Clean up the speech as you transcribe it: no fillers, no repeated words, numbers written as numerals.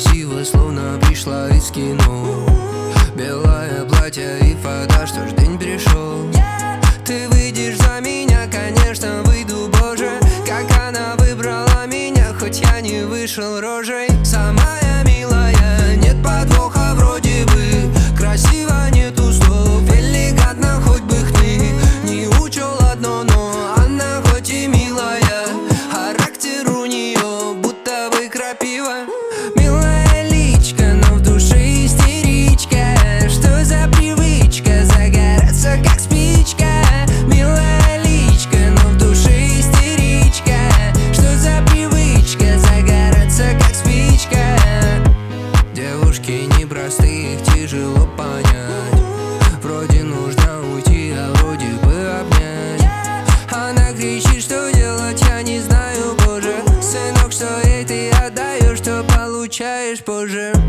красиво, словно пришла из кино. Белое платье и фото, что ж день пришел. Ты выйдешь за меня, конечно, выйду, боже. Как она выбрала меня, хоть я не вышел рожей. Самая милая, нет подвоха вроде бы. Красиво, нету слов, элегантно, хоть бы хны. Не учел одно, но она хоть и милая. Характер у нее будто бы крапива. Милая личка, но в душе истеричка. Что за привычка загораться как спичка? Милая личка, но в душе истеричка. Что за привычка загораться как спичка? Девушки непростые, их тяжело понять. Вроде нужно уйти, а вроде бы обнять. Она кричит, что делать, я не знаю, боже. Сынок, что ей ты отдаешь, что получаешь позже.